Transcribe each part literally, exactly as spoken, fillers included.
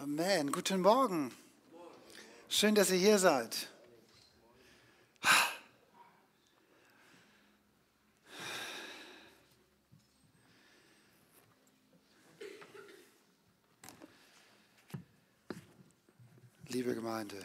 Amen. Guten Morgen. Schön, dass ihr hier seid. Liebe Gemeinde,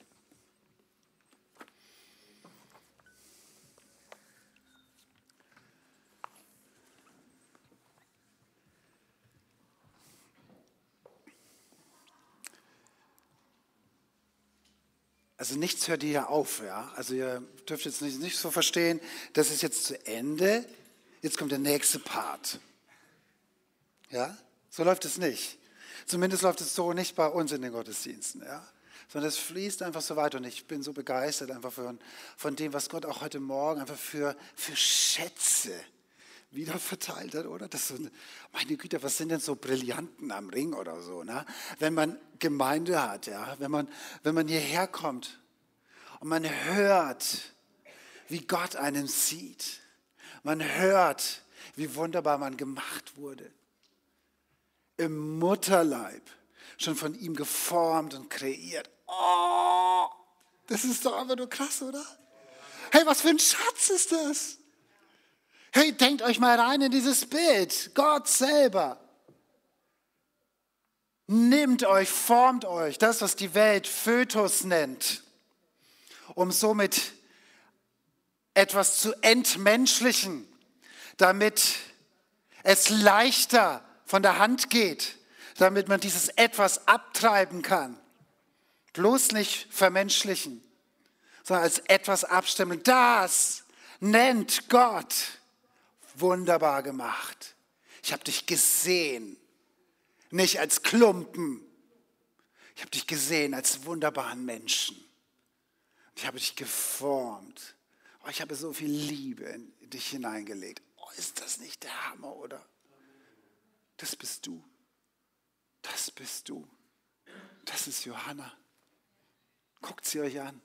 also nichts hört hier auf, ja. Also ihr dürft jetzt nicht, nicht so verstehen, das ist jetzt zu Ende, jetzt kommt der nächste Part. Ja, so läuft es nicht. Zumindest läuft es so nicht bei uns in den Gottesdiensten, ja. Sondern es fließt einfach so weiter und ich bin so begeistert einfach von, von dem, was Gott auch heute Morgen einfach für, für Schätze wieder verteilt hat, oder? Das so, meine Güte, was sind denn so Brillanten am Ring oder so, ne? Wenn man Gemeinde hat, ja, wenn man, wenn man hierher kommt und man hört, wie Gott einen sieht, man hört, wie wunderbar man gemacht wurde, im Mutterleib schon von ihm geformt und kreiert. Oh, das ist doch einfach nur krass, oder? Hey, was für ein Schatz ist das? Hey, denkt euch mal rein in dieses Bild. Gott selber nimmt euch, formt euch, das, was die Welt Fötus nennt, um somit etwas zu entmenschlichen, damit es leichter von der Hand geht, damit man dieses etwas abtreiben kann. Bloß nicht vermenschlichen, sondern als etwas abstimmen. Das nennt Gott wunderbar gemacht. Ich habe dich gesehen, nicht als Klumpen. Ich habe dich gesehen als wunderbaren Menschen. Ich habe dich geformt. Oh, ich habe so viel Liebe in dich hineingelegt. Oh, ist das nicht der Hammer, oder? Das bist du. Das bist du. Das ist Johanna. Guckt sie euch an.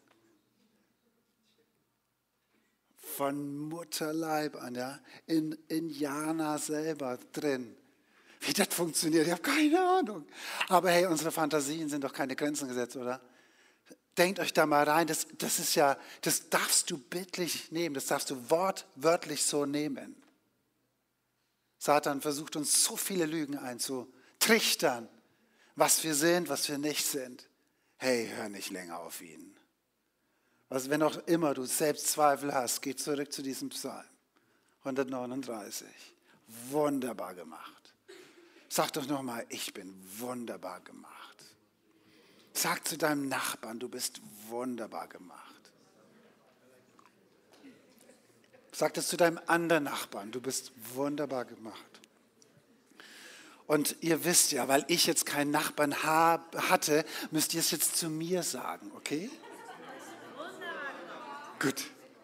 Von Mutterleib an, ja, in, in Jana selber drin. Wie das funktioniert, ich habe keine Ahnung. Aber hey, unsere Fantasien sind doch keine Grenzen gesetzt, oder? Denkt euch da mal rein, das, das ist ja, das darfst du bildlich nehmen, das darfst du wortwörtlich so nehmen. Satan versucht uns so viele Lügen einzutrichtern, was wir sind, was wir nicht sind. Hey, hör nicht länger auf ihn. Also wenn auch immer du Selbstzweifel hast, geh zurück zu diesem Psalm. hundertneununddreißig. Wunderbar gemacht. Sag doch nochmal, ich bin wunderbar gemacht. Sag zu deinem Nachbarn, du bist wunderbar gemacht. Sag das zu deinem anderen Nachbarn, du bist wunderbar gemacht. Und ihr wisst ja, weil ich jetzt keinen Nachbarn hab, hatte, müsst ihr es jetzt zu mir sagen, okay? Gut.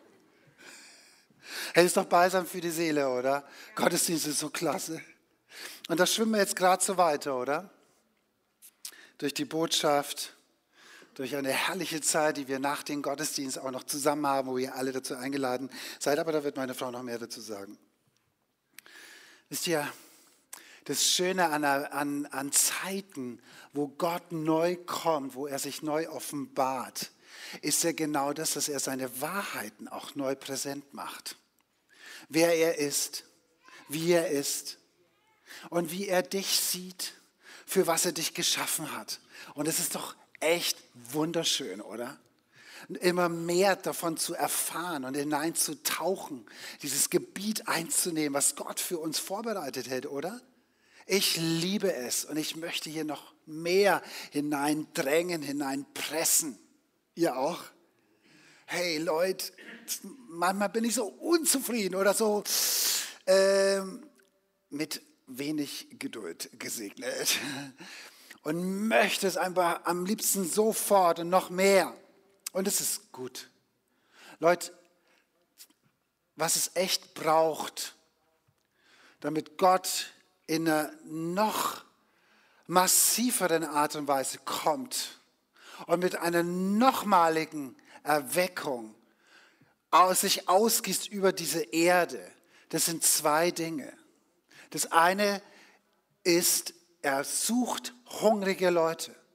Hey, ist doch balsam für die Seele, oder? Gottesdienst ist so klasse. Und da schwimmen wir jetzt gerade so weiter, oder? Durch die Botschaft, durch eine herrliche Zeit, die wir nach dem Gottesdienst auch noch zusammen haben, wo ihr alle dazu eingeladen seid. Aber da wird meine Frau noch mehr dazu sagen. Wisst ihr, das Schöne an, an, an Zeiten, wo Gott neu kommt, wo er sich neu offenbart, ist ja genau das, dass er seine Wahrheiten auch neu präsent macht. Wer er ist, wie er ist und wie er dich sieht, für was er dich geschaffen hat. Und es ist doch echt wunderschön, oder? Immer mehr davon zu erfahren und hineinzutauchen, dieses Gebiet einzunehmen, was Gott für uns vorbereitet hält, oder? Ich liebe es und ich möchte hier noch mehr hineindrängen, hineinpressen. Ihr auch? Hey Leute, manchmal bin ich so unzufrieden oder so ähm, mit wenig Geduld gesegnet und möchte es einfach am liebsten sofort und noch mehr. Und es ist gut. Leute, was es echt braucht, damit Gott in einer noch massiveren Art und Weise kommt und mit einer nochmaligen Erweckung aus sich ausgießt über diese Erde, das sind zwei Dinge. Das eine ist, er sucht hungrige Leute.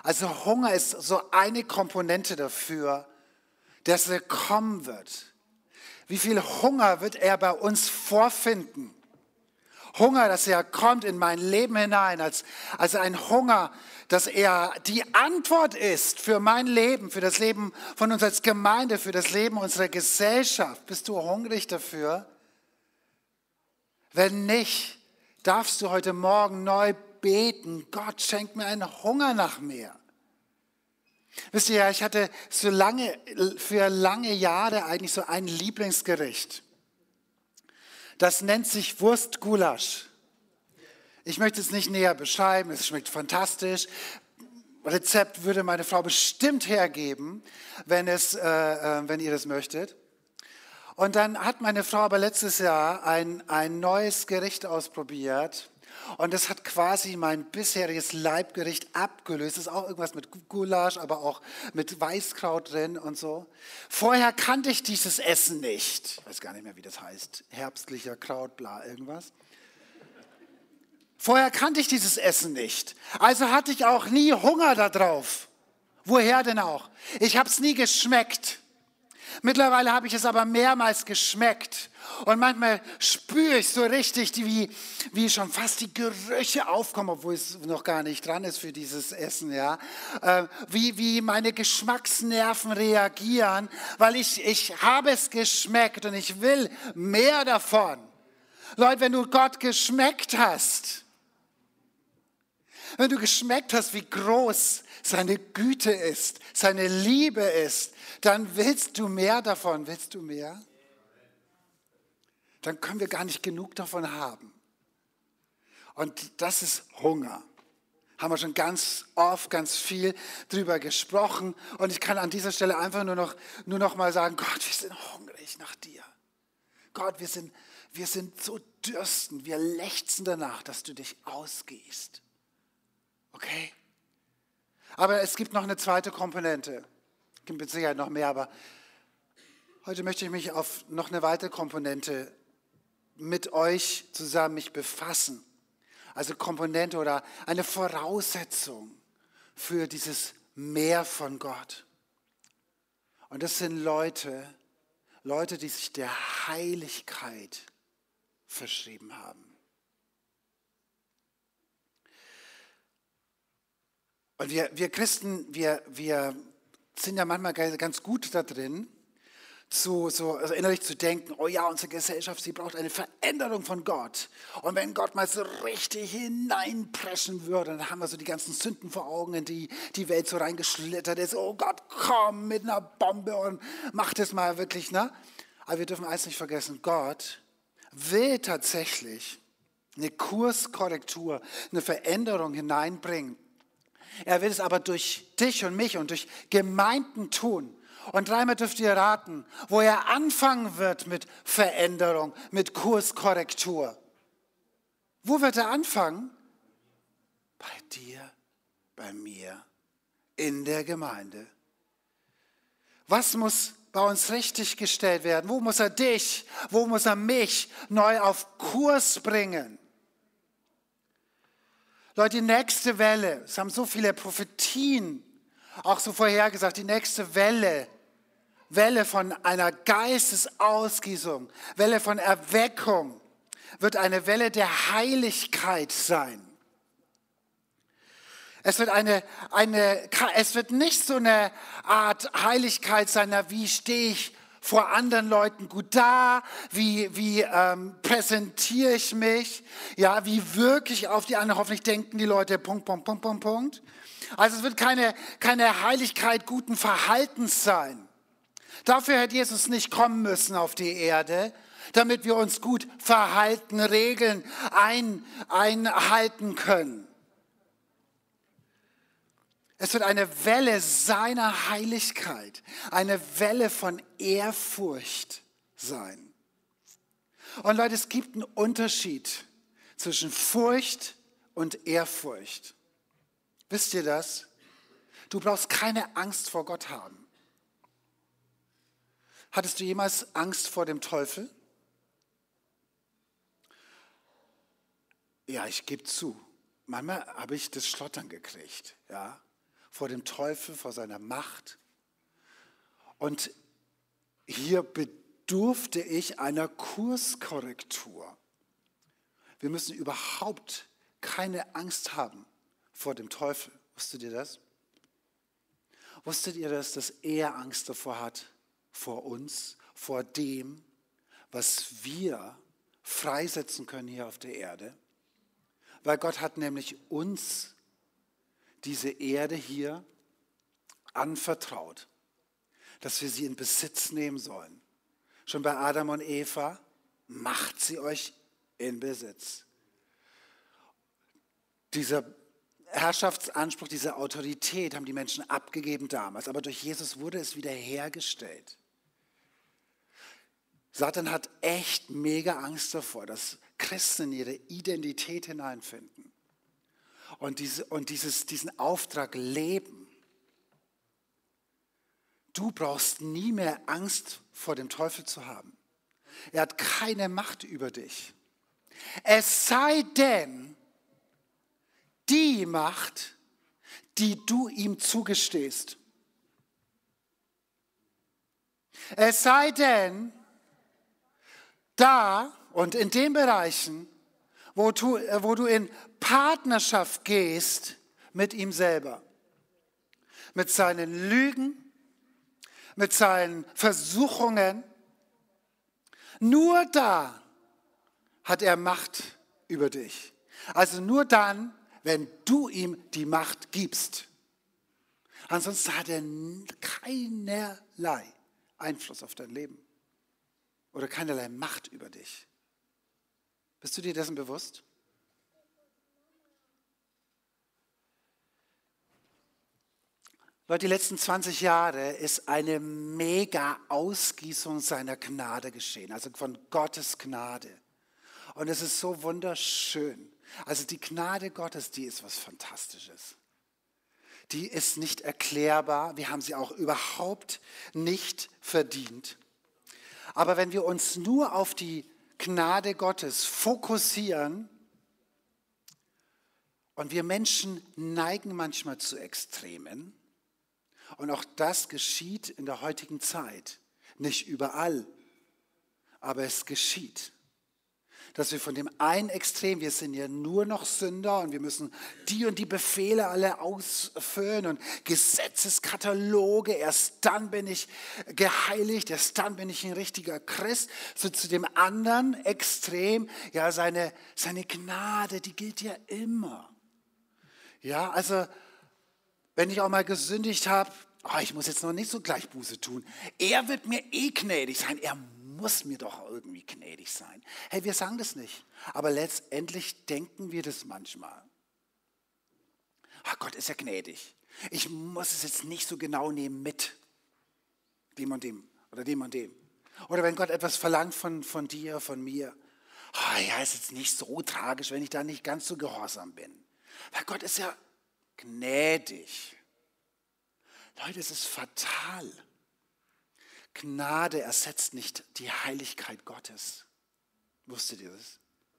Also Hunger ist so eine Komponente dafür, dass er kommen wird. Wie viel Hunger wird er bei uns vorfinden? Hunger, dass er kommt in mein Leben hinein, als, als ein Hunger, dass er die Antwort ist für mein Leben, für das Leben von uns als Gemeinde, für das Leben unserer Gesellschaft. Bist du hungrig dafür? Wenn nicht, darfst du heute Morgen neu beten, Gott, schenk mir einen Hunger nach mehr. Wisst ihr ja, ich hatte so lange, für lange Jahre eigentlich so ein Lieblingsgericht. Das nennt sich Wurstgulasch. Ich möchte es nicht näher beschreiben, es schmeckt fantastisch. Rezept würde meine Frau bestimmt hergeben, wenn, es, äh, wenn ihr das möchtet. Und dann hat meine Frau aber letztes Jahr ein, ein neues Gericht ausprobiert. Und das hat quasi mein bisheriges Leibgericht abgelöst. Das ist auch irgendwas mit Gulasch, aber auch mit Weißkraut drin und so. Vorher kannte ich dieses Essen nicht. Ich weiß gar nicht mehr, wie das heißt. Herbstlicher Kraut, bla, irgendwas. Vorher kannte ich dieses Essen nicht. Also hatte ich auch nie Hunger darauf. Woher denn auch? Ich habe es nie geschmeckt. Mittlerweile habe ich es aber mehrmals geschmeckt. Und manchmal spüre ich so richtig, wie, wie schon fast die Gerüche aufkommen, obwohl es noch gar nicht dran ist für dieses Essen. Ja? Äh, wie, wie meine Geschmacksnerven reagieren, weil ich, ich habe es geschmeckt und ich will mehr davon. Leute, wenn du Gott geschmeckt hast, wenn du geschmeckt hast, wie groß seine Güte ist, seine Liebe ist, dann willst du mehr davon. Willst du mehr? Dann können wir gar nicht genug davon haben. Und das ist Hunger. Haben wir schon ganz oft, ganz viel drüber gesprochen. Und ich kann an dieser Stelle einfach nur noch, nur noch mal sagen, Gott, wir sind hungrig nach dir. Gott, wir sind, wir sind so dürsten, wir lechzen danach, dass du dich ausgießt. Okay? Aber es gibt noch eine zweite Komponente. Es gibt mit Sicherheit noch mehr, aber heute möchte ich mich auf noch eine weitere Komponente mit euch zusammen mich befassen. Also Komponente oder eine Voraussetzung für dieses Mehr von Gott. Und das sind Leute, Leute, die sich der Heiligkeit verschrieben haben. Und wir, wir Christen, wir, wir sind ja manchmal ganz gut da drin, zu, so, also innerlich zu denken, oh ja, unsere Gesellschaft, sie braucht eine Veränderung von Gott. Und wenn Gott mal so richtig hineinpreschen würde, dann haben wir so die ganzen Sünden vor Augen, in die die Welt so reingeschlittert ist. Oh Gott, komm mit einer Bombe und mach das mal wirklich. Ne? Aber wir dürfen eins nicht vergessen, Gott will tatsächlich eine Kurskorrektur, eine Veränderung hineinbringen. Er will es aber durch dich und mich und durch Gemeinden tun. Und dreimal dürft ihr raten, wo er anfangen wird mit Veränderung, mit Kurskorrektur. Wo wird er anfangen? Bei dir, bei mir, in der Gemeinde. Was muss bei uns richtig gestellt werden? Wo muss er dich, wo muss er mich neu auf Kurs bringen? Leute, die nächste Welle, es haben so viele Prophetien auch so vorhergesagt, die nächste Welle, Welle von einer Geistesausgießung, Welle von Erweckung, wird eine Welle der Heiligkeit sein. Es wird, eine, eine, es wird nicht so eine Art Heiligkeit sein, na, wie stehe ich vor anderen Leuten gut da, wie, wie ähm, präsentiere ich mich, ja, wie wirke ich auf die anderen, hoffentlich denken die Leute, Punkt, Punkt, Punkt, Punkt, Punkt. Also es wird keine, keine Heiligkeit guten Verhaltens sein. Dafür hätte Jesus nicht kommen müssen auf die Erde, damit wir uns gut verhalten, Regeln ein, einhalten können. Es wird eine Welle seiner Heiligkeit, eine Welle von Ehrfurcht sein. Und Leute, es gibt einen Unterschied zwischen Furcht und Ehrfurcht. Wisst ihr das? Du brauchst keine Angst vor Gott haben. Hattest du jemals Angst vor dem Teufel? Ja, ich gebe zu. Manchmal habe ich das Schlottern gekriegt, ja. vor dem Teufel, vor seiner Macht. Und hier bedurfte ich einer Kurskorrektur. Wir müssen überhaupt keine Angst haben vor dem Teufel. Wusstet ihr das? Wusstet ihr das, dass er Angst davor hat, vor uns, vor dem, was wir freisetzen können hier auf der Erde? Weil Gott hat nämlich uns diese Erde hier anvertraut, dass wir sie in Besitz nehmen sollen. Schon bei Adam und Eva, macht sie euch in Besitz. Dieser Herrschaftsanspruch, diese Autorität haben die Menschen abgegeben damals, aber durch Jesus wurde es wiederhergestellt. Satan hat echt mega Angst davor, dass Christen in ihre Identität hineinfinden und, diese, und dieses, diesen Auftrag leben. Du brauchst nie mehr Angst vor dem Teufel zu haben. Er hat keine Macht über dich. Es sei denn, die Macht, die du ihm zugestehst. Es sei denn, da und in den Bereichen, wo du, wo du in Partnerschaft gehst mit ihm selber, mit seinen Lügen, mit seinen Versuchungen, nur da hat er Macht über dich. Also nur dann, wenn du ihm die Macht gibst. Ansonsten hat er keinerlei Einfluss auf dein Leben oder keinerlei Macht über dich. Bist du dir dessen bewusst? Leute, die letzten zwanzig Jahre ist eine mega Ausgießung seiner Gnade geschehen, also von Gottes Gnade. Und es ist so wunderschön. Also die Gnade Gottes, die ist was Fantastisches. Die ist nicht erklärbar. Wir haben sie auch überhaupt nicht verdient. Aber wenn wir uns nur auf die Gnade Gottes fokussieren, und wir Menschen neigen manchmal zu Extremen, und auch das geschieht in der heutigen Zeit, nicht überall, aber es geschieht. Dass wir von dem einen Extrem, wir sind ja nur noch Sünder und wir müssen die und die Befehle alle ausfüllen und Gesetzeskataloge, erst dann bin ich geheiligt, erst dann bin ich ein richtiger Christ. So zu dem anderen Extrem, ja seine, seine Gnade, die gilt ja immer. Ja, also wenn ich auch mal gesündigt habe, oh, ich muss jetzt noch nicht so gleich Buße tun. Er wird mir eh gnädig sein, er muss mir doch irgendwie gnädig sein. Hey, wir sagen das nicht, aber letztendlich denken wir das manchmal. Ach, Gott ist ja gnädig. Ich muss es jetzt nicht so genau nehmen mit dem und dem oder dem und dem. Oder wenn Gott etwas verlangt von, von dir, von mir. Oh, ja, ist jetzt nicht so tragisch, wenn ich da nicht ganz so gehorsam bin. Weil Gott ist ja gnädig. Leute, es ist fatal. Gnade ersetzt nicht die Heiligkeit Gottes. Wusstet ihr das?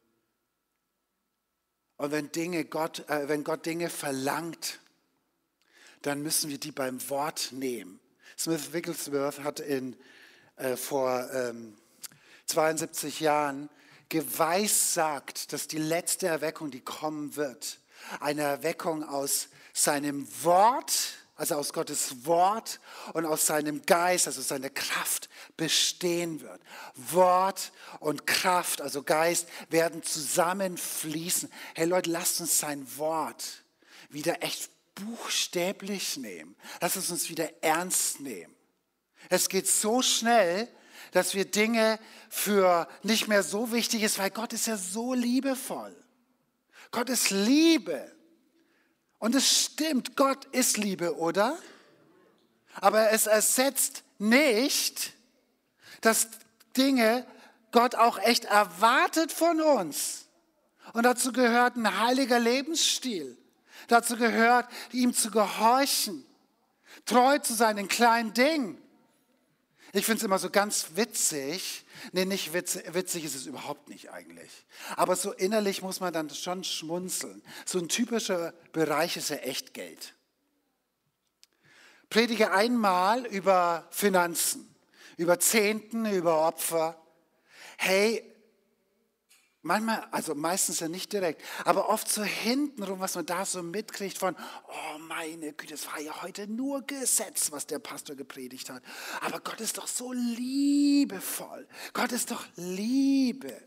Und wenn, Dinge Gott, äh, wenn Gott Dinge verlangt, dann müssen wir die beim Wort nehmen. Smith Wigglesworth hat in, äh, vor ähm, zweiundsiebzig Jahren geweissagt, dass die letzte Erweckung, die kommen wird, eine Erweckung aus seinem Wort, also aus Gottes Wort und aus seinem Geist, also seiner Kraft bestehen wird. Wort und Kraft, also Geist, werden zusammenfließen. Hey Leute, lasst uns sein Wort wieder echt buchstäblich nehmen. Lasst uns uns wieder ernst nehmen. Es geht so schnell, dass wir Dinge für nicht mehr so wichtig ist, weil Gott ist ja so liebevoll. Gott ist Liebe. Und es stimmt, Gott ist Liebe, oder? Aber es ersetzt nicht, dass Dinge Gott auch echt erwartet von uns. Und dazu gehört ein heiliger Lebensstil. Dazu gehört, ihm zu gehorchen, treu zu sein in kleinen Dingen. Ich finde es immer so ganz witzig, nee, nicht witzig, witzig ist es überhaupt nicht eigentlich, aber so innerlich muss man dann schon schmunzeln. So ein typischer Bereich ist ja Echtgeld. Predige einmal über Finanzen, über Zehnten, über Opfer. Hey, manchmal, also meistens ja nicht direkt, aber oft so hintenrum, was man da so mitkriegt von, oh meine Güte, das war ja heute nur Gesetz, was der Pastor gepredigt hat. Aber Gott ist doch so liebevoll. Gott ist doch Liebe.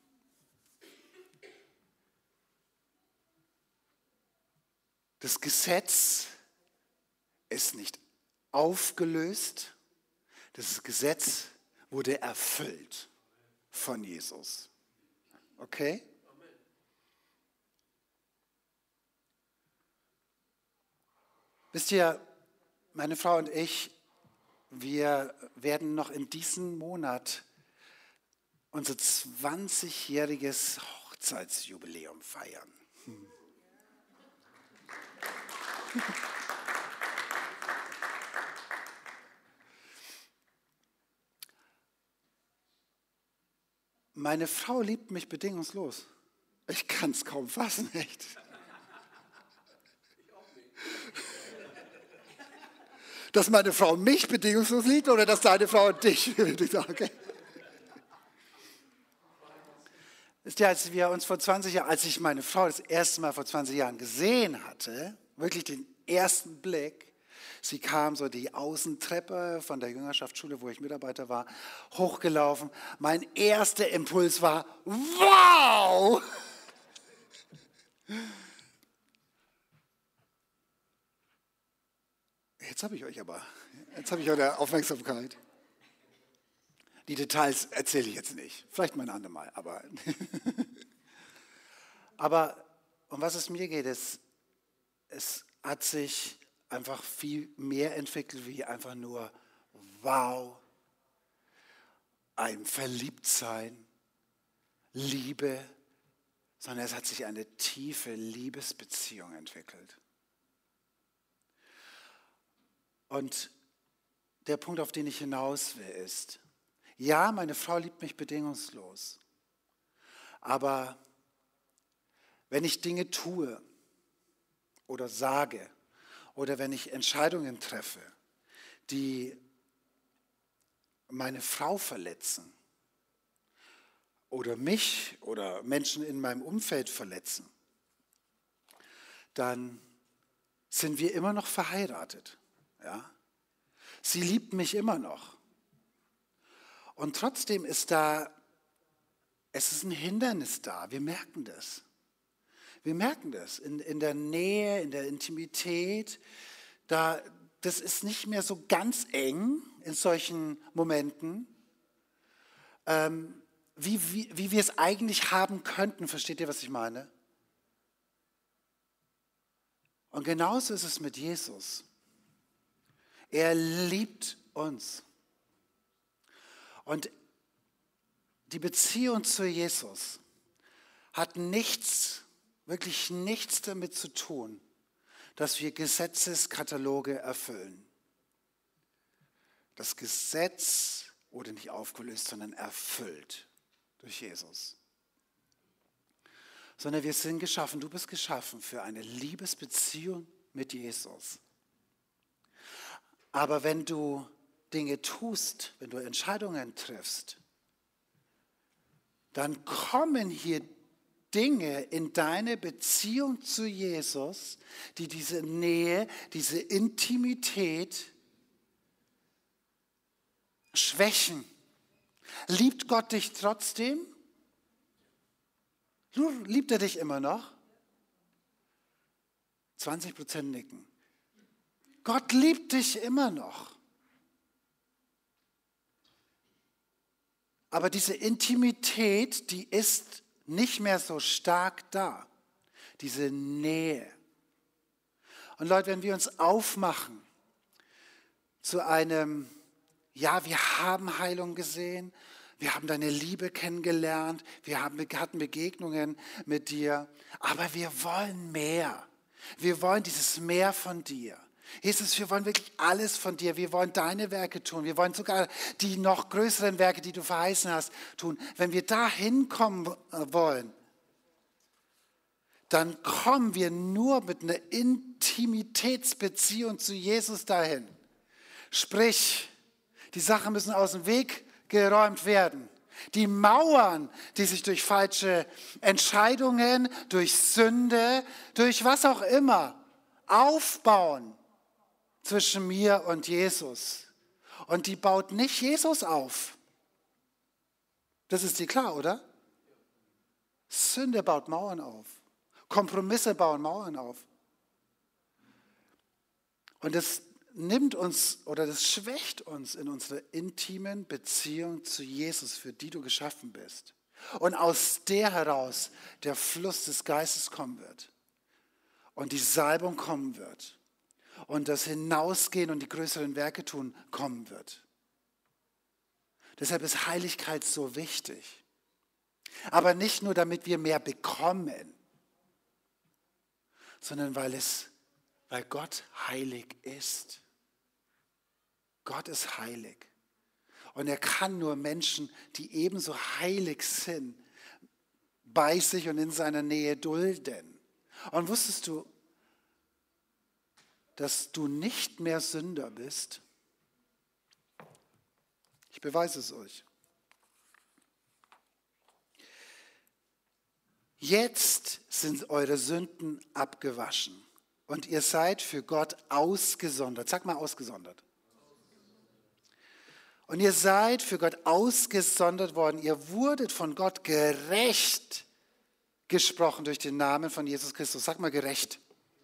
Das Gesetz ist nicht aufgelöst. Das Gesetz wurde erfüllt von Jesus. Okay? Wisst ihr, meine Frau und ich, wir werden noch in diesem Monat unser zwanzigjähriges Hochzeitsjubiläum feiern. Hm. Meine Frau liebt mich bedingungslos. Ich kann es kaum fassen, echt. Dass meine Frau mich bedingungslos liebt oder dass deine Frau dich? Okay. Wisst ihr, als wir uns vor zwanzig Jahren, als ich meine Frau das erste Mal vor zwanzig Jahren gesehen hatte, wirklich den ersten Blick, sie kam so die Außentreppe von der Jüngerschaftsschule, wo ich Mitarbeiter war, hochgelaufen. Mein erster Impuls war, wow! Jetzt habe ich euch aber, jetzt habe ich eure Aufmerksamkeit. Die Details erzähle ich jetzt nicht, vielleicht mal ein andermal, aber, aber um was es mir geht, ist, es hat sich einfach viel mehr entwickelt wie einfach nur wow, ein Verliebtsein, Liebe, sondern es hat sich eine tiefe Liebesbeziehung entwickelt. Und der Punkt, auf den ich hinaus will, ist, ja, meine Frau liebt mich bedingungslos, aber wenn ich Dinge tue oder sage oder wenn ich Entscheidungen treffe, die meine Frau verletzen oder mich oder Menschen in meinem Umfeld verletzen, dann sind wir immer noch verheiratet. Ja? Sie liebt mich immer noch. Und trotzdem ist da, es ist ein Hindernis da. Wir merken das. Wir merken das in, in der Nähe, in der Intimität. Da, das ist nicht mehr so ganz eng in solchen Momenten, ähm, wie, wie, wie wir es eigentlich haben könnten. Versteht ihr, was ich meine? Und genauso ist es mit Jesus. Er liebt uns. Und die Beziehung zu Jesus hat nichts, wirklich nichts damit zu tun, dass wir Gesetzeskataloge erfüllen. Das Gesetz wurde nicht aufgelöst, sondern erfüllt durch Jesus. Sondern wir sind geschaffen, du bist geschaffen für eine Liebesbeziehung mit Jesus. Aber wenn du Dinge tust, wenn du Entscheidungen triffst, dann kommen hier Dinge in deine Beziehung zu Jesus, die diese Nähe, diese Intimität schwächen. Liebt Gott dich trotzdem? Liebt er dich immer noch? zwanzig Prozent nicken. Gott liebt dich immer noch. Aber diese Intimität, die ist nicht mehr so stark da. Diese Nähe. Und Leute, wenn wir uns aufmachen zu einem, ja, wir haben Heilung gesehen, wir haben deine Liebe kennengelernt, wir haben, hatten Begegnungen mit dir, aber wir wollen mehr. Wir wollen dieses Mehr von dir. Jesus, wir wollen wirklich alles von dir. Wir wollen deine Werke tun. Wir wollen sogar die noch größeren Werke, die du verheißen hast, tun. Wenn wir da hinkommen wollen, dann kommen wir nur mit einer Intimitätsbeziehung zu Jesus dahin. Sprich, die Sachen müssen aus dem Weg geräumt werden. Die Mauern, die sich durch falsche Entscheidungen, durch Sünde, durch was auch immer aufbauen zwischen mir und Jesus. Und die baut nicht Jesus auf. Das ist dir klar, oder? Sünde baut Mauern auf. Kompromisse bauen Mauern auf. Und das nimmt uns oder das schwächt uns in unserer intimen Beziehung zu Jesus, für die du geschaffen bist. Und aus der heraus der Fluss des Geistes kommen wird. Und die Salbung kommen wird. Und das Hinausgehen und die größeren Werke tun kommen wird. Deshalb ist Heiligkeit so wichtig. Aber nicht nur, damit wir mehr bekommen, sondern weil es, weil Gott heilig ist. Gott ist heilig. Und er kann nur Menschen, die ebenso heilig sind, bei sich und in seiner Nähe dulden. Und wusstest du, dass du nicht mehr Sünder bist? Ich beweise es euch. Jetzt sind eure Sünden abgewaschen und ihr seid für Gott ausgesondert. Sag mal ausgesondert. Und ihr seid für Gott ausgesondert worden. Ihr wurdet von Gott gerecht gesprochen durch den Namen von Jesus Christus. Sag mal gerecht.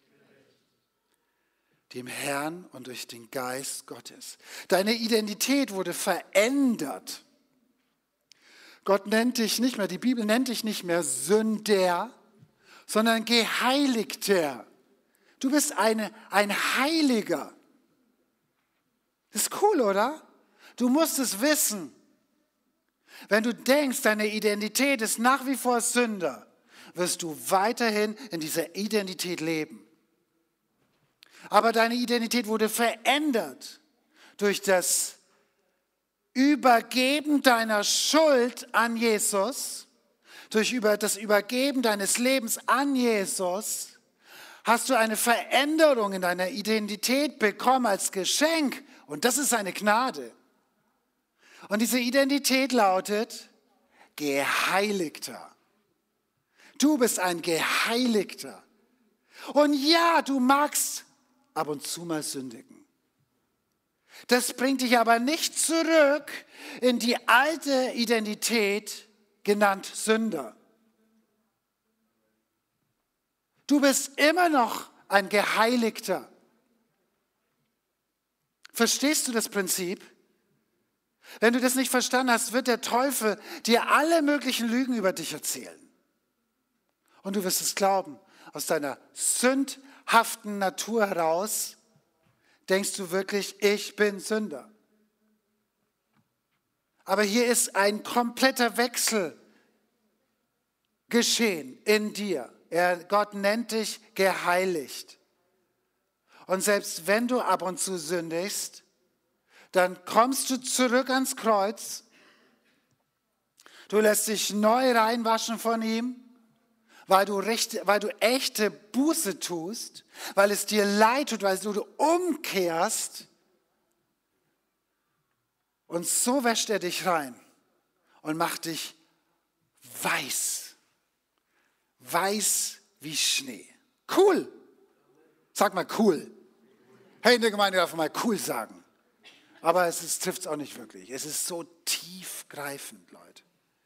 Dem Herrn und durch den Geist Gottes. Deine Identität wurde verändert. Gott nennt dich nicht mehr, die Bibel nennt dich nicht mehr Sünder, sondern Geheiligter. Du bist eine, ein Heiliger. Das ist cool, oder? Du musst es wissen. Wenn du denkst, deine Identität ist nach wie vor Sünder, wirst du weiterhin in dieser Identität leben. Aber deine Identität wurde verändert durch das Übergeben deiner Schuld an Jesus, durch das Übergeben deines Lebens an Jesus, hast du eine Veränderung in deiner Identität bekommen als Geschenk. Und das ist eine Gnade. Und diese Identität lautet Geheiligter. Du bist ein Geheiligter. Und ja, du magst ab und zu mal sündigen. Das bringt dich aber nicht zurück in die alte Identität, genannt Sünder. Du bist immer noch ein Geheiligter. Verstehst du das Prinzip? Wenn du das nicht verstanden hast, wird der Teufel dir alle möglichen Lügen über dich erzählen. Und du wirst es glauben. Aus deiner sündhaften Natur heraus denkst du wirklich, ich bin Sünder. Aber hier ist ein kompletter Wechsel geschehen in dir. Er, Gott nennt dich geheiligt. Und selbst wenn du ab und zu sündigst, dann kommst du zurück ans Kreuz. Du lässt dich neu reinwaschen von ihm, weil du, recht, weil du echte Buße tust, weil es dir leid tut, weil du umkehrst. Und so wäscht er dich rein und macht dich weiß. Weiß wie Schnee. Cool. Sag mal cool. Hey, in der Gemeinde darf man mal cool sagen. Aber es trifft es auch nicht wirklich. Es ist so tiefgreifend, Leute.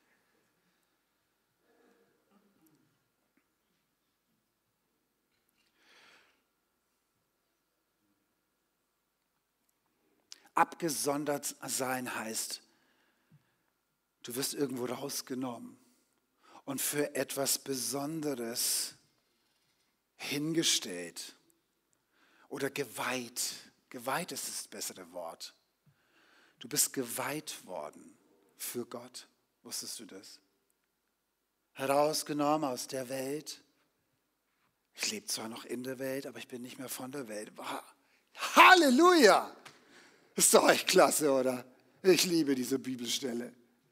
Abgesondert sein heißt, du wirst irgendwo rausgenommen und für etwas Besonderes hingestellt oder geweiht. Geweiht ist das bessere Wort. Du bist geweiht worden für Gott. Wusstest du das? Herausgenommen aus der Welt. Ich lebe zwar noch in der Welt, aber ich bin nicht mehr von der Welt. Halleluja! Ist doch echt klasse, oder? Ich liebe diese Bibelstelle.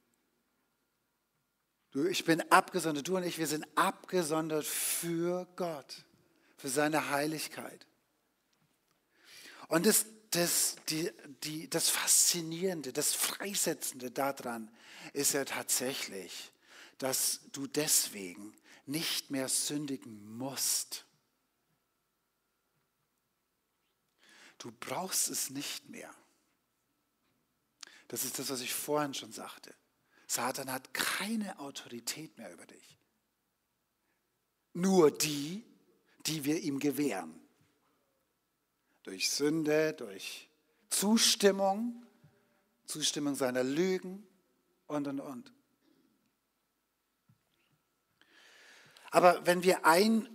Du, ich bin abgesondert, du und ich, wir sind abgesondert für Gott, für seine Heiligkeit. Und das das, die, die, das Faszinierende, das Freisetzende daran ist ja tatsächlich, dass du deswegen nicht mehr sündigen musst. Du brauchst es nicht mehr. Das ist das, was ich vorhin schon sagte. Satan hat keine Autorität mehr über dich. Nur die, die wir ihm gewähren. Durch Sünde, durch Zustimmung, Zustimmung seiner Lügen und, und, und. Aber wenn wir ein,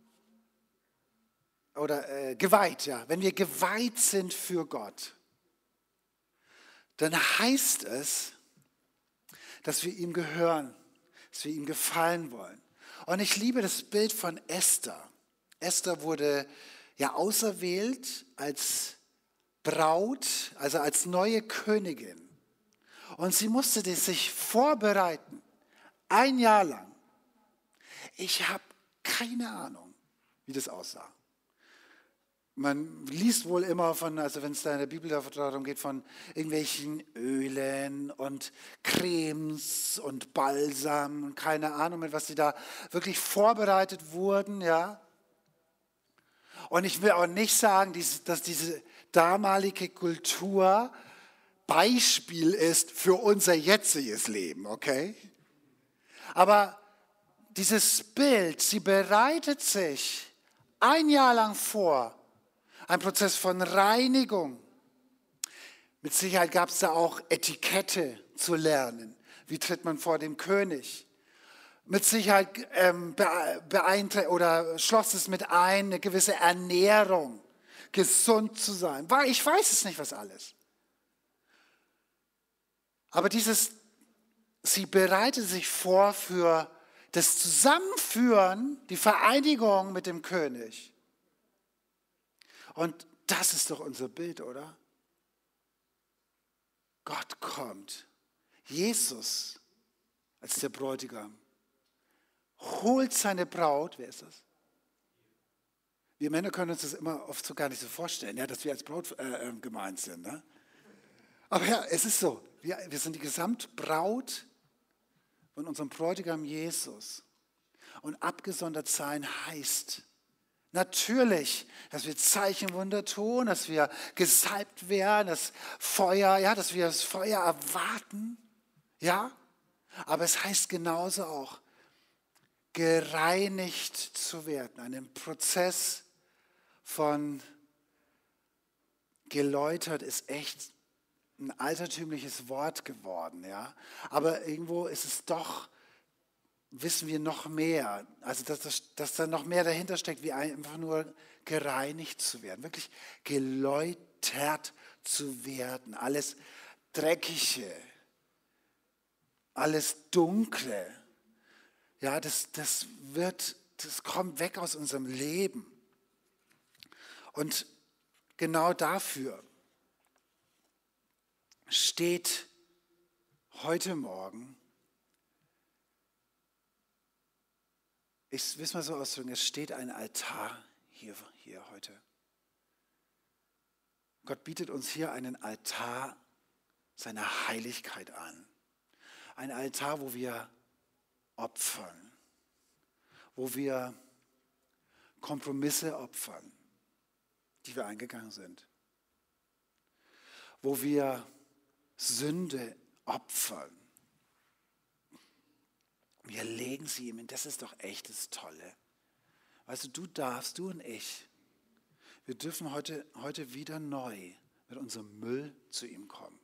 oder äh, geweiht, ja, wenn wir geweiht sind für Gott, dann heißt es, dass wir ihm gehören, dass wir ihm gefallen wollen. Und ich liebe das Bild von Esther. Esther wurde ja auserwählt als Braut, also als neue Königin. Und sie musste sich vorbereiten, ein Jahr lang. Ich habe keine Ahnung, wie das aussah. Man liest wohl immer von, also wenn es da in der Bibel darum geht, von irgendwelchen Ölen und Cremes und Balsam und keine Ahnung, mit was sie da wirklich vorbereitet wurden, ja. Und ich will auch nicht sagen, dass diese damalige Kultur Beispiel ist für unser jetziges Leben, okay? Aber dieses Bild, sie bereitet sich ein Jahr lang vor, ein Prozess von Reinigung. Mit Sicherheit gab es da auch Etikette zu lernen. Wie tritt man vor dem König? Mit Sicherheit ähm, beeinträ- oder schloss es mit ein, eine gewisse Ernährung, gesund zu sein. Ich weiß es nicht, was alles. Aber dieses, sie bereitet sich vor für das Zusammenführen, die Vereinigung mit dem König. Und das ist doch unser Bild, oder? Gott kommt. Jesus als der Bräutigam holt seine Braut. Wer ist das? Wir Männer können uns das immer oft so gar nicht so vorstellen, ja, dass wir als Braut äh, gemeint sind. Ne? Aber ja, es ist so. Wir, wir sind die Gesamtbraut von unserem Bräutigam Jesus. Und abgesondert sein heißt natürlich, dass wir Zeichenwunder tun, dass wir gesalbt werden, das Feuer, ja, dass wir das Feuer erwarten, ja. Aber es heißt genauso auch, gereinigt zu werden, einen Prozess von geläutert ist echt ein altertümliches Wort geworden, ja. Aber irgendwo ist es doch, wissen wir noch mehr, also dass, dass, dass da noch mehr dahinter steckt, wie einfach nur gereinigt zu werden, wirklich geläutert zu werden, alles Dreckige, alles Dunkle, ja, das, das wird, das kommt weg aus unserem Leben. Und genau dafür steht heute Morgen, ich will es mal so ausdrücken, es steht ein Altar hier, hier heute. Gott bietet uns hier einen Altar seiner Heiligkeit an. Ein Altar, wo wir opfern, wo wir Kompromisse opfern, die wir eingegangen sind, wo wir Sünde opfern. Wir legen sie ihm hin. Das ist doch echt das Tolle. Weißt du, du darfst, du und ich, wir dürfen heute, heute wieder neu mit unserem Müll zu ihm kommen.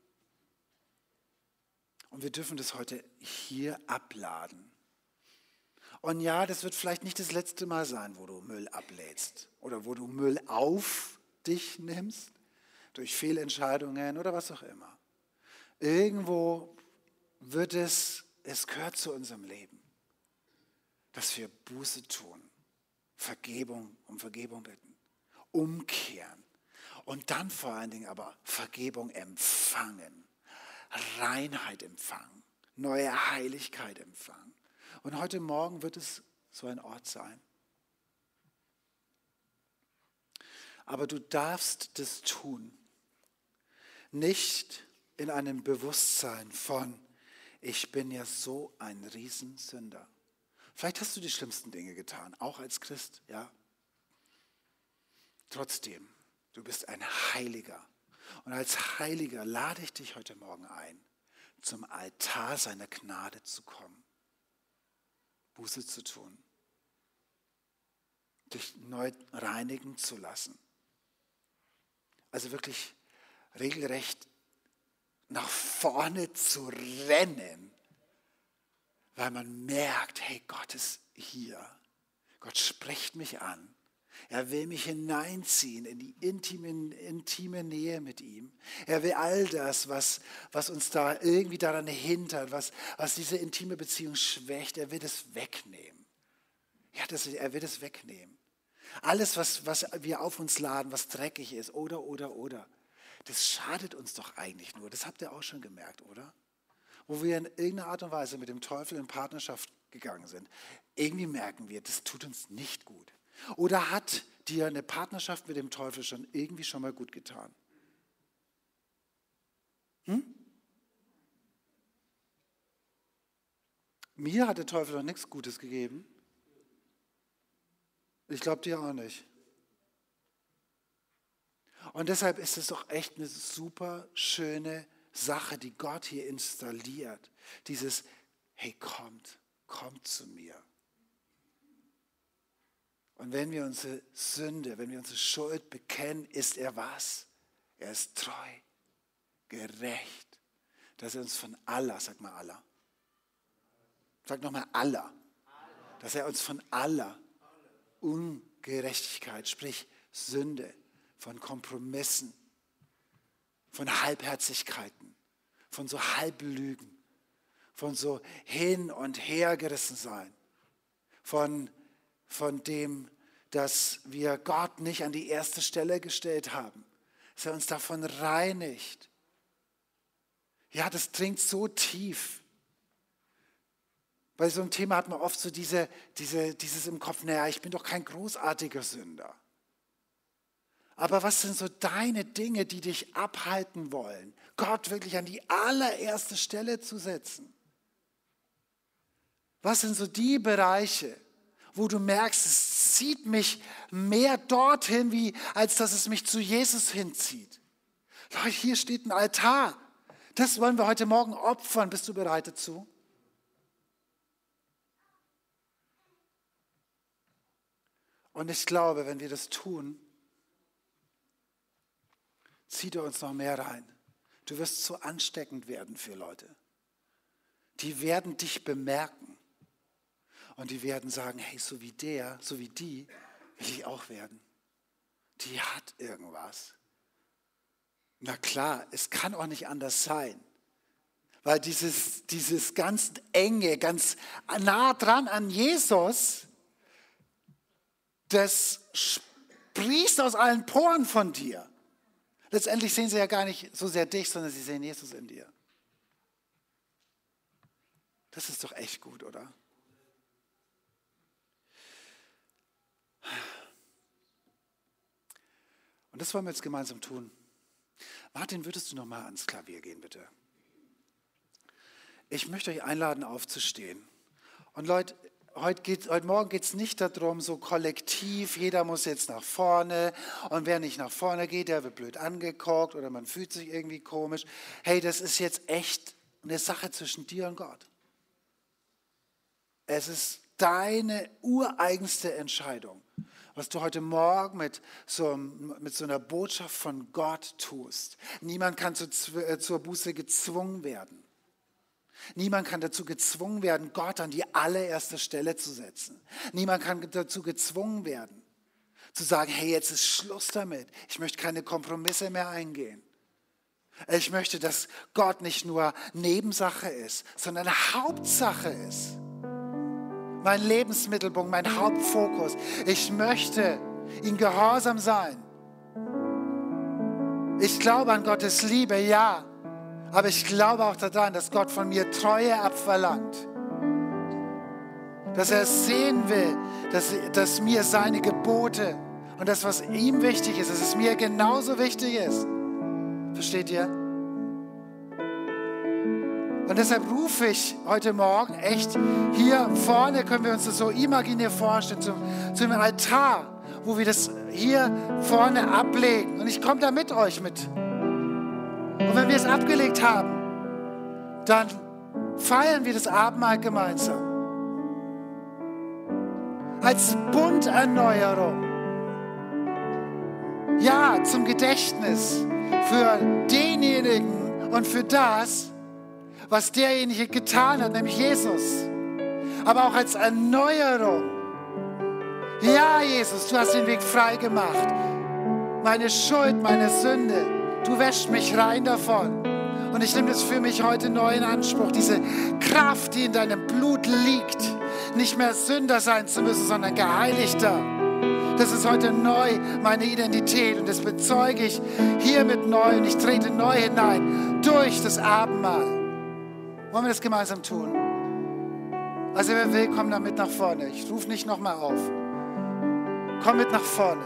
Und wir dürfen das heute hier abladen. Und ja, das wird vielleicht nicht das letzte Mal sein, wo du Müll ablädst oder wo du Müll auf dich nimmst, durch Fehlentscheidungen oder was auch immer. Irgendwo wird es, es gehört zu unserem Leben, dass wir Buße tun, Vergebung, um Vergebung bitten, umkehren und dann vor allen Dingen aber Vergebung empfangen, Reinheit empfangen, neue Heiligkeit empfangen. Und heute Morgen wird es so ein Ort sein. Aber du darfst das tun. nicht in einem Bewusstsein von, ich bin ja so ein Riesensünder. Vielleicht hast du die schlimmsten Dinge getan, auch als Christ, ja. Trotzdem, du bist ein Heiliger. Und als Heiliger lade ich dich heute Morgen ein, zum Altar seiner Gnade zu kommen, Buße zu tun, dich neu reinigen zu lassen. Also wirklich regelrecht nach vorne zu rennen, weil man merkt, hey, Gott ist hier. Gott spricht mich an. Er will mich hineinziehen in die intime, intime Nähe mit ihm. Er will all das, was, was uns da irgendwie daran hindert, was, was diese intime Beziehung schwächt, er will das wegnehmen. Ja, das, er will das wegnehmen. Alles, was, was wir auf uns laden, was dreckig ist, oder, oder, oder, das schadet uns doch eigentlich nur. Das habt ihr auch schon gemerkt, oder? Wo wir in irgendeiner Art und Weise mit dem Teufel in Partnerschaft gegangen sind. Irgendwie merken wir, das tut uns nicht gut. Oder hat dir eine Partnerschaft mit dem Teufel schon irgendwie schon mal gut getan? Hm? Mir hat der Teufel noch nichts Gutes gegeben. Ich glaube dir auch nicht. Und deshalb ist es doch echt eine super schöne Sache, die Gott hier installiert. Dieses, hey, kommt, kommt zu mir. Und wenn wir unsere Sünde, wenn wir unsere Schuld bekennen, ist er was? Er ist treu, gerecht, dass er uns von aller, sag mal aller, sag nochmal aller, dass er uns von aller Ungerechtigkeit, sprich Sünde, von Kompromissen, von Halbherzigkeiten, von so Halblügen, von so hin und her gerissen sein, von von dem, dass wir Gott nicht an die erste Stelle gestellt haben, dass er uns davon reinigt. Ja, das dringt so tief. Bei so einem Thema hat man oft so diese, diese, dieses im Kopf, naja, ich bin doch kein großartiger Sünder. Aber was sind so deine Dinge, die dich abhalten wollen, Gott wirklich an die allererste Stelle zu setzen? Was sind so die Bereiche, wo du merkst, es zieht mich mehr dorthin, wie, als dass es mich zu Jesus hinzieht? Leute, hier steht ein Altar. Das wollen wir heute Morgen opfern. Bist du bereit dazu? Und ich glaube, wenn wir das tun, zieht er uns noch mehr rein. Du wirst so ansteckend werden für Leute. Die werden dich bemerken. Und die werden sagen, hey, so wie der, so wie die, will ich auch werden. Die hat irgendwas. Na klar, es kann auch nicht anders sein. Weil dieses, dieses ganz enge, ganz nah dran an Jesus, das sprießt aus allen Poren von dir. Letztendlich sehen sie ja gar nicht so sehr dich, sondern sie sehen Jesus in dir. Das ist doch echt gut, oder? Und das wollen wir jetzt gemeinsam tun. Martin, würdest du noch mal ans Klavier gehen, bitte? Ich möchte euch einladen, aufzustehen. Und Leute, heute, geht, heute Morgen geht es nicht darum, so kollektiv, jeder muss jetzt nach vorne. Und wer nicht nach vorne geht, der wird blöd angeguckt oder man fühlt sich irgendwie komisch. Hey, das ist jetzt echt eine Sache zwischen dir und Gott. Es ist deine ureigenste Entscheidung, was du heute Morgen mit so, mit so einer Botschaft von Gott tust. Niemand kann zu, zur Buße gezwungen werden. Niemand kann dazu gezwungen werden, Gott an die allererste Stelle zu setzen. Niemand kann dazu gezwungen werden, zu sagen, hey, jetzt ist Schluss damit. Ich möchte keine Kompromisse mehr eingehen. Ich möchte, dass Gott nicht nur Nebensache ist, sondern Hauptsache ist. Mein Lebensmittelpunkt, mein Hauptfokus. Ich möchte ihm gehorsam sein. Ich glaube an Gottes Liebe, ja. Aber ich glaube auch daran, dass Gott von mir Treue abverlangt. Dass er es sehen will, dass, dass mir seine Gebote und das, was ihm wichtig ist, dass es mir genauso wichtig ist. Versteht ihr? Und deshalb rufe ich heute Morgen echt, hier vorne können wir uns das so imaginär vorstellen, zu, zu einem Altar, wo wir das hier vorne ablegen. Und ich komme da mit euch mit. Und wenn wir es abgelegt haben, dann feiern wir das Abendmahl gemeinsam. Als Bunderneuerung. Ja, zum Gedächtnis für denjenigen und für das, was derjenige getan hat, nämlich Jesus. Aber auch als Erneuerung. Ja, Jesus, du hast den Weg frei gemacht. Meine Schuld, meine Sünde, du wäschst mich rein davon. Und ich nehme das für mich heute neu in Anspruch. Diese Kraft, die in deinem Blut liegt, nicht mehr Sünder sein zu müssen, sondern Geheiligter. Das ist heute neu meine Identität und das bezeuge ich hiermit neu und ich trete neu hinein durch das Abendmahl. Wollen wir das gemeinsam tun? Also wer will, komm damit nach vorne. Ich rufe nicht nochmal auf. Komm mit nach vorne.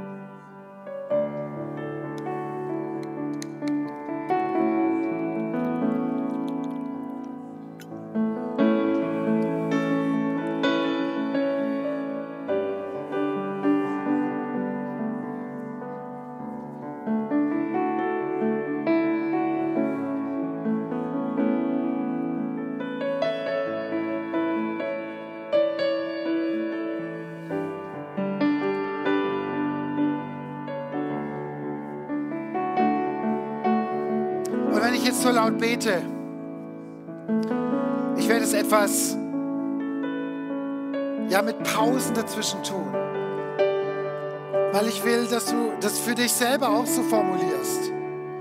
So laut bete. Ich werde es etwas ja, mit Pausen dazwischen tun. Weil ich will, dass du das für dich selber auch so formulierst.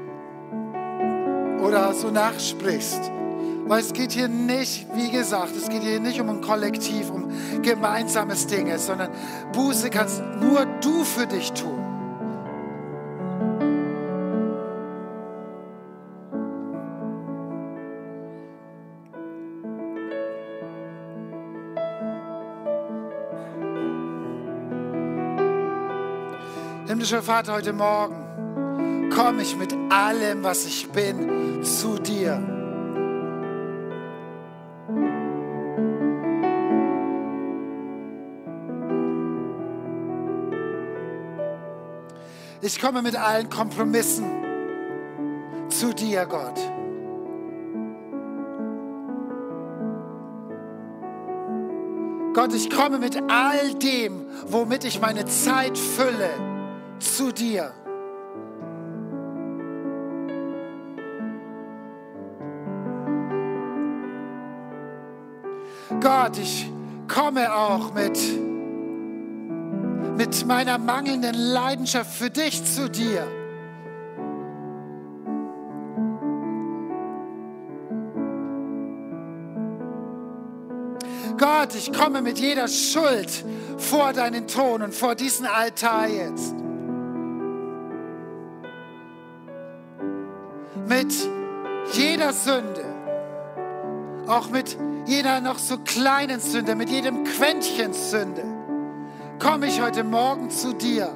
Oder so nachsprichst. Weil es geht hier nicht, wie gesagt, es geht hier nicht um ein Kollektiv, um gemeinsames Ding, sondern Buße kannst nur du für dich tun. Himmlischer Vater, heute Morgen komme ich mit allem, was ich bin, zu dir. Ich komme mit allen Kompromissen zu dir, Gott. Gott, ich komme mit all dem, womit ich meine Zeit fülle, zu dir. Gott, ich komme auch mit, mit meiner mangelnden Leidenschaft für dich zu dir. Gott, ich komme mit jeder Schuld vor deinen Thron und vor diesen Altar jetzt. Mit jeder Sünde, auch mit jeder noch so kleinen Sünde, mit jedem Quäntchen Sünde, komme ich heute Morgen zu dir.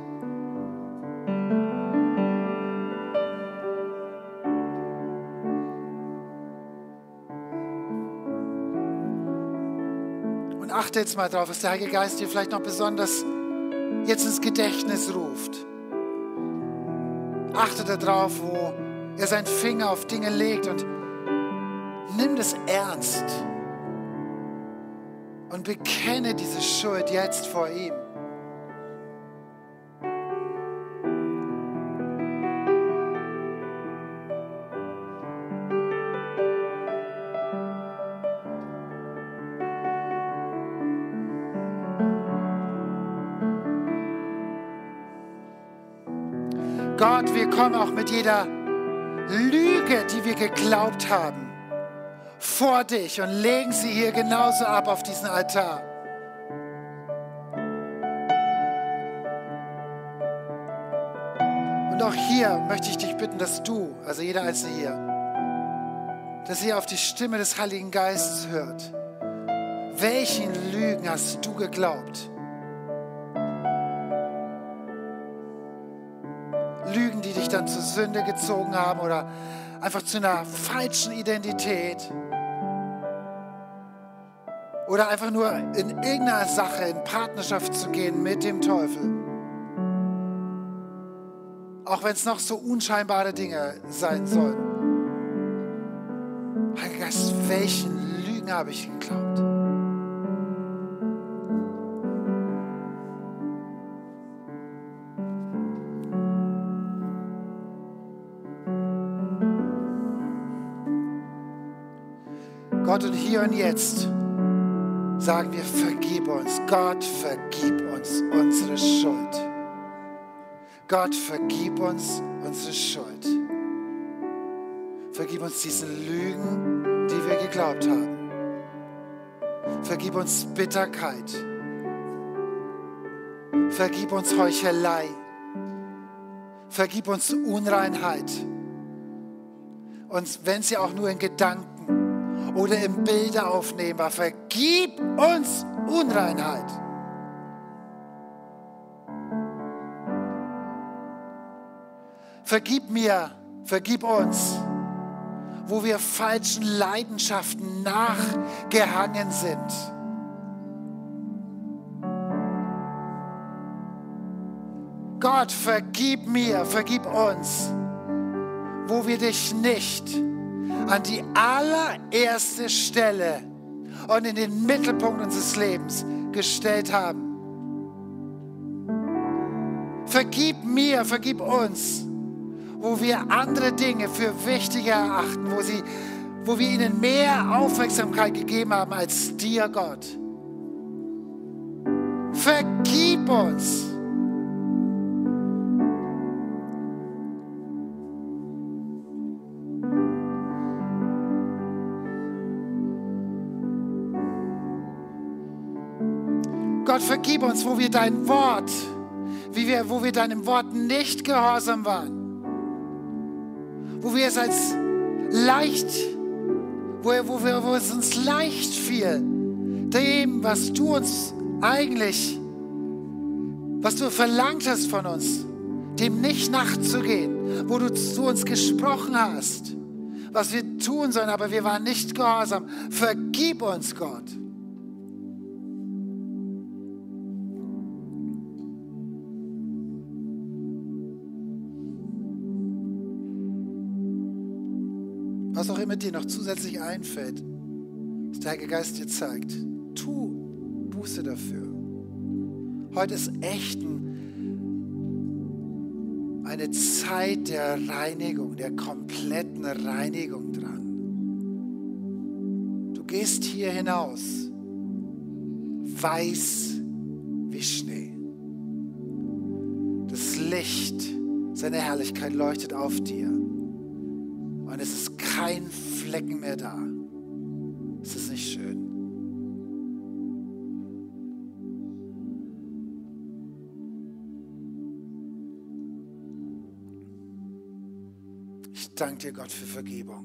Und achte jetzt mal drauf, dass der Heilige Geist dir vielleicht noch besonders jetzt ins Gedächtnis ruft. Achte darauf, wo er seinen Finger auf Dinge legt und nimm das ernst und bekenne diese Schuld jetzt vor ihm. Gott, wir kommen auch mit jeder Lüge, die wir geglaubt haben, vor dich und legen sie hier genauso ab auf diesen Altar. Und auch hier möchte ich dich bitten, dass du, also jeder Einzelne hier, dass ihr auf die Stimme des Heiligen Geistes hört. Welchen Lügen hast du geglaubt? Lügen, die dich dann zur Sünde gezogen haben oder einfach zu einer falschen Identität oder einfach nur in irgendeiner Sache in Partnerschaft zu gehen mit dem Teufel. Auch wenn es noch so unscheinbare Dinge sein sollen. Heiliger Geist, welchen Lügen habe ich geglaubt? Gott, und hier und jetzt sagen wir, vergib uns. Gott, vergib uns unsere Schuld. Gott, vergib uns unsere Schuld. Vergib uns diese Lügen, die wir geglaubt haben. Vergib uns Bitterkeit. Vergib uns Heuchelei. Vergib uns Unreinheit. Und wenn sie auch nur in Gedanken oder im Bilde aufnehmen war, vergib uns Unreinheit. Vergib mir, vergib uns, wo wir falschen Leidenschaften nachgehangen sind. Gott, vergib mir, vergib uns, wo wir dich nicht an die allererste Stelle und in den Mittelpunkt unseres Lebens gestellt haben. Vergib mir, vergib uns, wo wir andere Dinge für wichtiger erachten, wo, sie, wo wir ihnen mehr Aufmerksamkeit gegeben haben als dir, Gott. Vergib uns. Gott, vergib uns, wo wir dein Wort, wie wir, wo wir deinem Wort nicht gehorsam waren. Wo wir es als leicht, wo, wo, wir, wo es uns leicht fiel, dem, was du uns eigentlich, was du verlangt hast von uns, dem nicht nachzugehen, wo du zu uns gesprochen hast, was wir tun sollen, aber wir waren nicht gehorsam. Vergib uns, Gott. Was auch immer dir noch zusätzlich einfällt, was der Heilige Geist dir zeigt, tu Buße dafür. Heute ist echt ein, eine Zeit der Reinigung, der kompletten Reinigung dran. Du gehst hier hinaus, weiß wie Schnee. Das Licht seiner Herrlichkeit leuchtet auf dir. Und es ist kein Flecken mehr da. Es ist nicht schön. Ich danke dir, Gott, für Vergebung.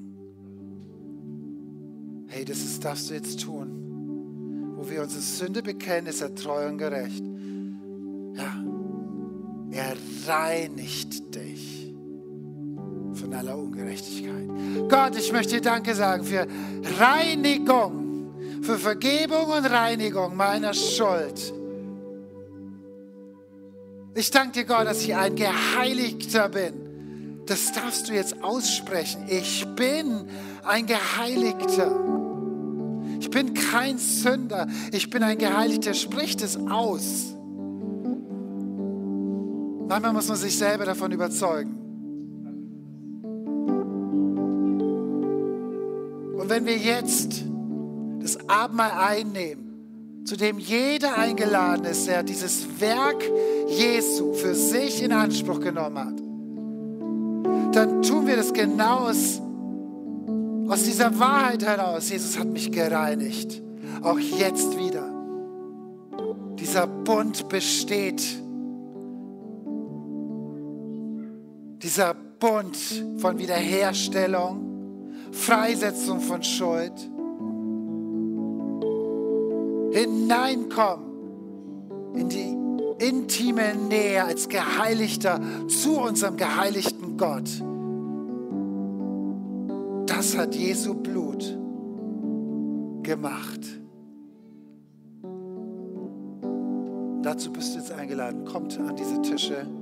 Hey, das ist, darfst du jetzt tun. Wo wir unsere Sünde bekennen, ist er treu und gerecht. Ja, er reinigt dich von aller Ungerechtigkeit. Gott, ich möchte dir Danke sagen für Reinigung, für Vergebung und Reinigung meiner Schuld. Ich danke dir, Gott, dass ich ein Geheiligter bin. Das darfst du jetzt aussprechen. Ich bin ein Geheiligter. Ich bin kein Sünder. Ich bin ein Geheiligter. Sprich das aus. Manchmal muss man sich selber davon überzeugen. Und wenn wir jetzt das Abendmahl einnehmen, zu dem jeder eingeladen ist, der dieses Werk Jesu für sich in Anspruch genommen hat, dann tun wir das genau aus, aus dieser Wahrheit heraus. Jesus hat mich gereinigt, auch jetzt wieder. Dieser Bund besteht. Dieser Bund von Wiederherstellung, Freisetzung von Schuld, hineinkommen in die intime Nähe als Geheiligter zu unserem geheiligten Gott. das hat Jesu Blut gemacht. Dazu bist du jetzt eingeladen. Kommt an diese Tische.